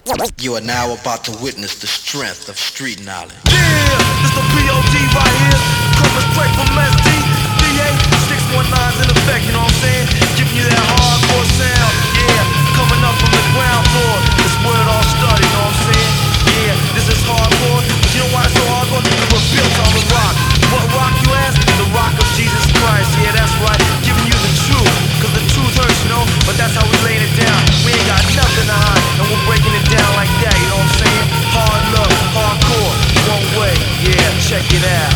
You are now about to witness the strength of street knowledge. Yeah, it's the POD right here, coming straight from SD. DA 619's in effect, you know what I'm saying? Giving you that hardcore sound, yeah, coming up from the ground floor. It's where it all started, you know what I'm saying? Yeah, this is hardcore, but you know why it's so hardcore? Because we're built on the rock. What rock, you ask? The rock of Jesus Christ, yeah, that's right. Giving you the truth, cause the truth hurts, you know? But that's how we laying it down. We ain't got nothing to hide, and we're breaking it down like that, you know what I'm saying? Hard love, hardcore, one way, yeah, check it out.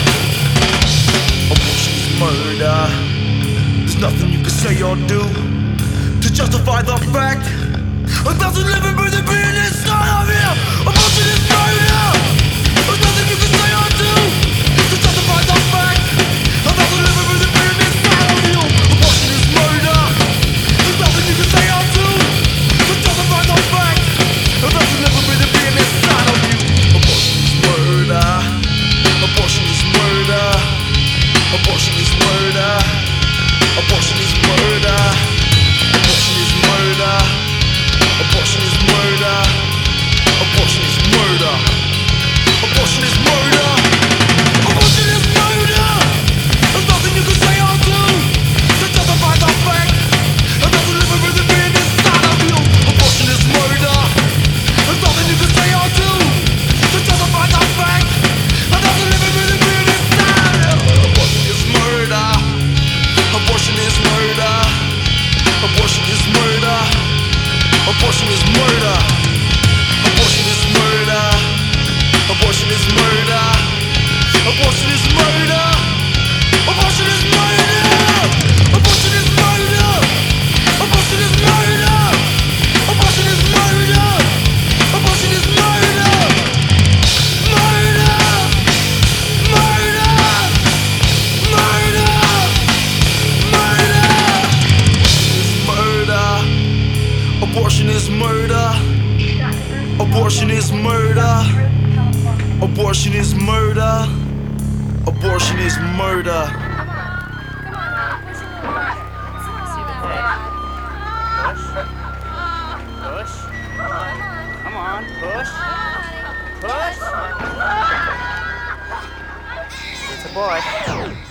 Abortion is murder. There's nothing you can say or do to justify the fact a thousand living, breathing being inside of you. Abortion is murder. There's nothing you can say or do to justify the fact a thousand living, breathing being inside of you. Abortion is murder. There's nothing you can say or do to justify the fact a thousand living, breathing being inside of you. Abortion is murder. Abortion is murder. Abortion is murder. Abortion is murder. Abortion is murder. Abortion is murder. Abortion is murder. Abortion is murder. Abortion is murder. There's nothing you can say or do to justify the fact that there's a living, breathing being inside of you. Abortion is murder. There's nothing you can say or do to justify the fact that there's a living, breathing being inside of you. Abortion is murder. Abortion is murder. Abortion is murder. Abortion is murder. Abortion is murder. Abortion is murder. Abortion is murder. Abortion is murder. Abortion is murder. Abortion is murder. Abortion is murder. Abortion is murder. Murder. Murder. Murder. Abortion is murder. Abortion is murder. Abortion is murder. Abortion is murder. Push. Come on, push. Push. It's a boy.